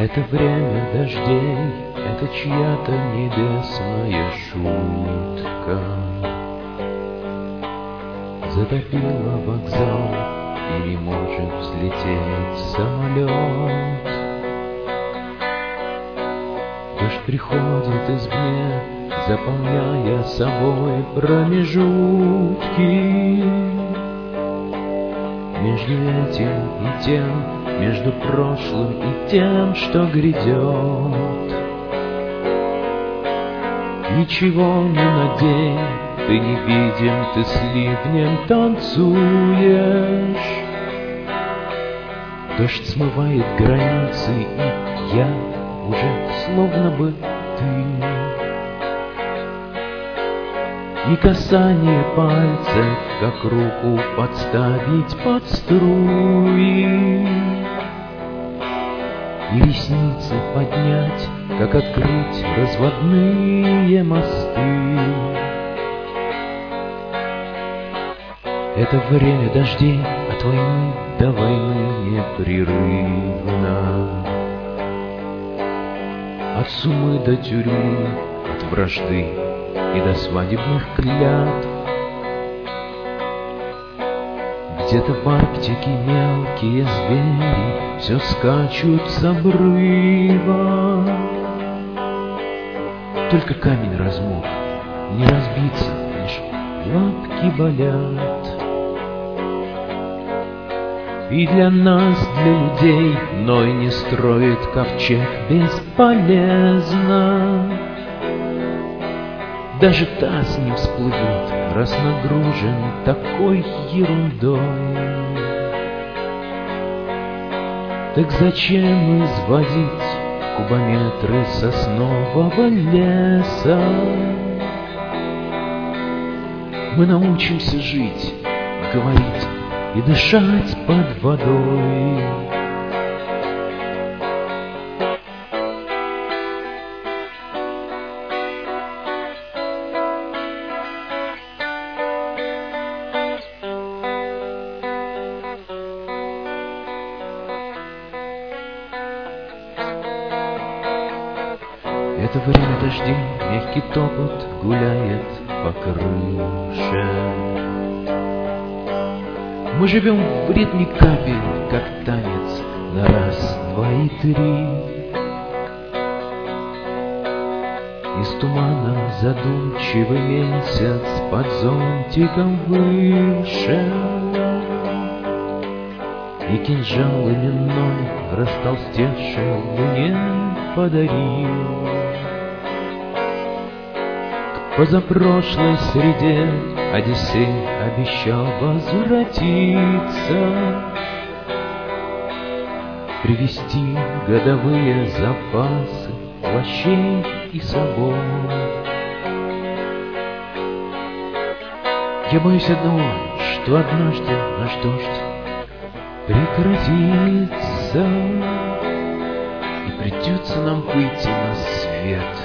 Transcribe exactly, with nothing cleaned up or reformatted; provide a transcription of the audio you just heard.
Это время дождей, это чья-то небесная шутка. Затопила вокзал, и не может взлететь самолет. Дождь приходит извне, заполняя собой промежутки. Между этим и тем, между прошлым и тем, что грядет. Ничего не надень, ты не видим, ты с ливнем танцуешь. Дождь смывает границы, и я уже словно бы ты. И касание пальцев, как руку подставить под струи. И ресницы поднять, как открыть разводные мосты. Это время дождей от войны до войны непрерывно. От сумы до тюрьмы, от вражды и до свадебных клятв. Где-то в Арктике мелкие звери все скачут с обрыва. Только камень размок, не разбиться, лишь лапки болят. И для нас, для людей, Ной не строит ковчег бесполезно. Даже таз не всплывет, раз нагружен такой ерундой. Так зачем изводить кубометры соснового леса? Мы научимся жить, говорить и дышать под водой. Это время дождей, мягкий топот гуляет по крыше. Мы живем в ритме капель, как танец на раз, два и три. Из тумана задумчивый месяц под зонтиком выше. И кинжал именной растолстевшей луне подарил. К позапрошлой среде Одиссей обещал возвратиться, привезти годовые запасы плащей и собой. Я боюсь одного, что однажды наш дождь прекратится, и придется нам выйти на свет.